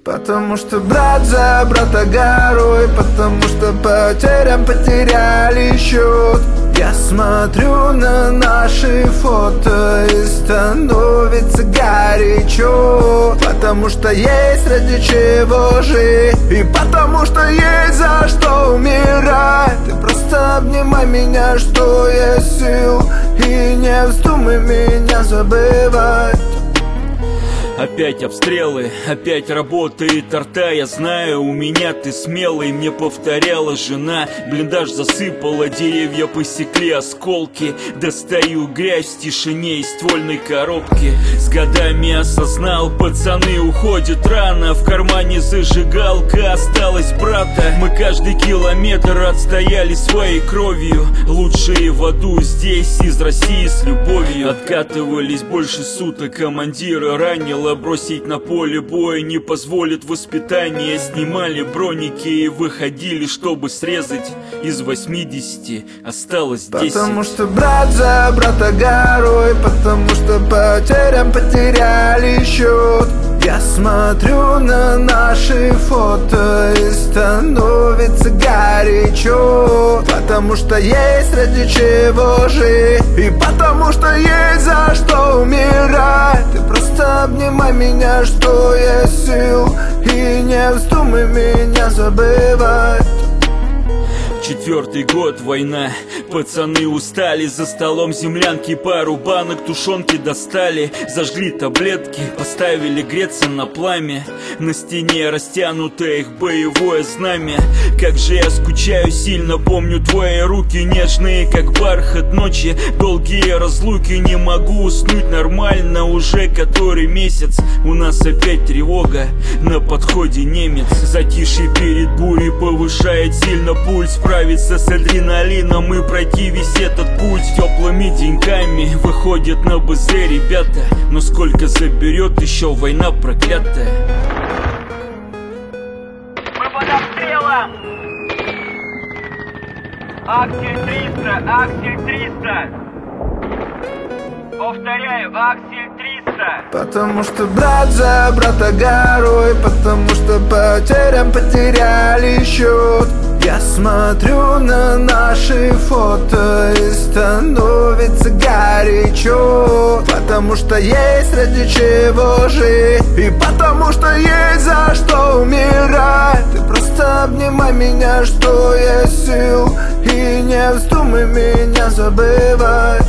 Потому что брат за брата горой, потому что потерям потеряли счет. Я смотрю на наши фото и становится горячо. Потому что есть ради чего жить, и потому что есть за что умирать. Ты просто обнимай меня, что есть сил, и не вздумай меня забывать. Опять обстрелы, опять работает арта. Я знаю, у меня ты смелый, мне повторяла жена. Блиндаж засыпала, деревья посекли осколки. Достаю грязь в тишине из ствольной коробки. С годами осознал, пацаны уходят рано. В кармане зажигалка, осталась брата. Мы каждый километр отстояли своей кровью. Лучшие в аду здесь, из России с любовью. Откатывались больше суток, командира ранило. Бросить на поле боя не позволит воспитание. Снимали броники и выходили, чтобы срезать. Из 80 осталось 10. Потому что брат за брата горой, потому что потерям потеряли счет. Я смотрю на наши фото и становится горячо. Потому что есть ради чего жить, и потому что есть за что умирать. Ты просто обнимай меня, что есть сил, и не вздумай меня забывать. 4-й год, война, пацаны устали. За столом землянки, пару банок тушенки достали. Зажгли таблетки, поставили греться на пламя. На стене растянутое их боевое знамя. Как же я скучаю сильно, помню твои руки нежные, как бархат ночи. Долгие разлуки, не могу уснуть нормально. Уже который месяц, у нас опять тревога. На подходе немец, затишье перед бурей повышает сильно пульс. Справиться с адреналином и пройти весь этот путь. Теплыми деньками выходят на БЗ ребята. Но сколько заберет еще война проклятая. Мы под обстрелом! Аксель 300, Аксель 300. Повторяю, Аксель 300. Потому что брат за брата горой, потому что потерям потеряли счет. Я смотрю на наши фото и становится горячо. Потому что есть ради чего жить, и потому что есть за что умирать. Ты просто обнимай меня, что есть сил, и не вздумай меня забывать.